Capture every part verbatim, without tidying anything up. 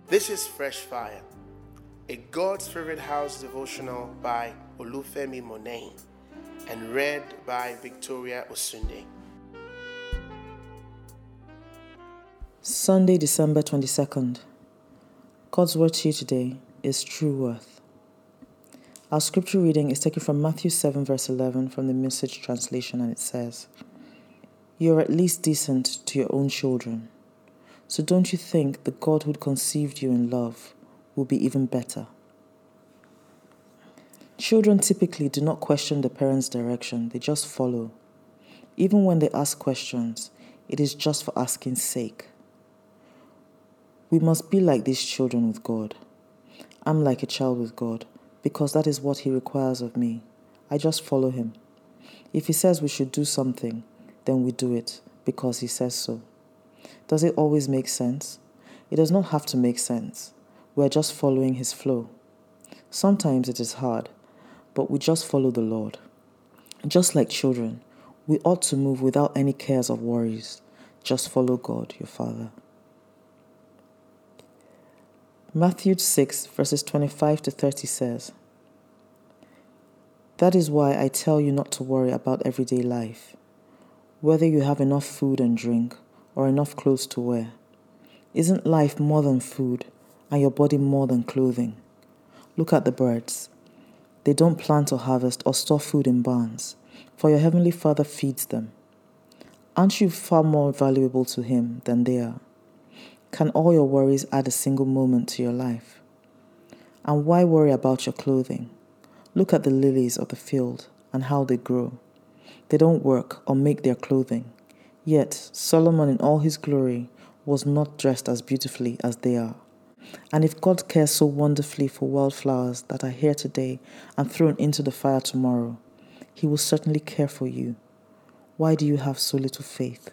This is Fresh Fire, a God's Favorite House devotional by Olufemi Monain and read by Victoria Osunde. Sunday, December twenty-second. God's word to you today is true worth. Our scripture reading is taken from Matthew seven verse eleven from the Message translation, and it says, "You are at least decent to your own children. So don't you think the God who conceived you in love will be even better?" Children typically do not question the parents' direction, they just follow. Even when they ask questions, it is just for asking's sake. We must be like these children with God. I'm like a child with God because that is what He requires of me. I just follow Him. If He says we should do something, then we do it because He says so. Does it always make sense? It does not have to make sense. We are just following His flow. Sometimes it is hard, but we just follow the Lord. Just like children, we ought to move without any cares or worries. Just follow God, your Father. Matthew six, verses twenty-five to thirty says, "That is why I tell you not to worry about everyday life, whether you have enough food and drink or enough clothes to wear. Isn't life more than food and your body more than clothing? Look at the birds. They don't plant or harvest or store food in barns, for your heavenly Father feeds them. Aren't you far more valuable to Him than they are? Can all your worries add a single moment to your life? And why worry about your clothing? Look at the lilies of the field and how they grow. They don't work or make their clothing. Yet Solomon in all his glory was not dressed as beautifully as they are. And if God cares so wonderfully for wildflowers that are here today and thrown into the fire tomorrow, He will certainly care for you. Why do you have so little faith?"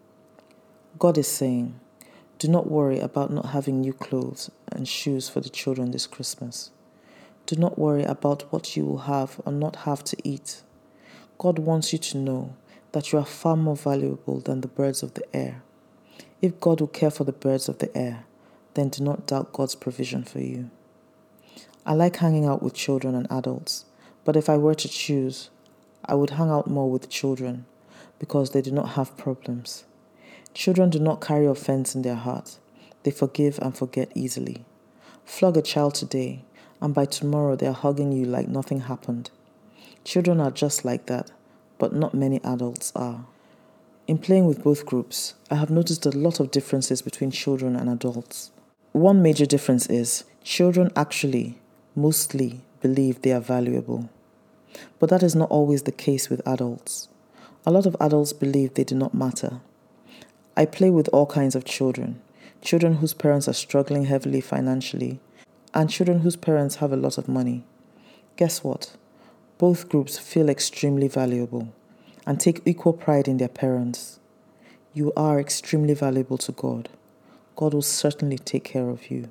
God is saying, do not worry about not having new clothes and shoes for the children this Christmas. Do not worry about what you will have or not have to eat. God wants you to know that you are far more valuable than the birds of the air. If God will care for the birds of the air, then do not doubt God's provision for you. I like hanging out with children and adults, but if I were to choose, I would hang out more with children because they do not have problems. Children do not carry offense in their heart. They forgive and forget easily. Flog a child today, and by tomorrow they are hugging you like nothing happened. Children are just like that, but not many adults are. In playing with both groups, I have noticed a lot of differences between children and adults. One major difference is children actually, mostly, believe they are valuable. But that is not always the case with adults. A lot of adults believe they do not matter. I play with all kinds of children, children whose parents are struggling heavily financially, and children whose parents have a lot of money. Guess what? Both groups feel extremely valuable and take equal pride in their parents. You are extremely valuable to God. God will certainly take care of you.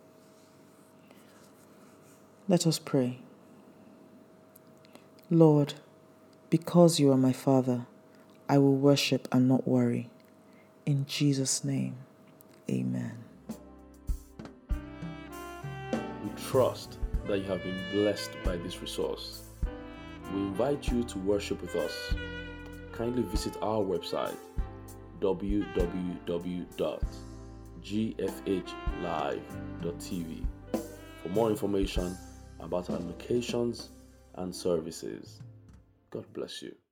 Let us pray. Lord, because you are my Father, I will worship and not worry. In Jesus' name, amen. We trust that you have been blessed by this resource. We invite you to worship with us. Kindly visit our website, w w w dot g f h live dot t v, for more information about our locations and services. God bless you.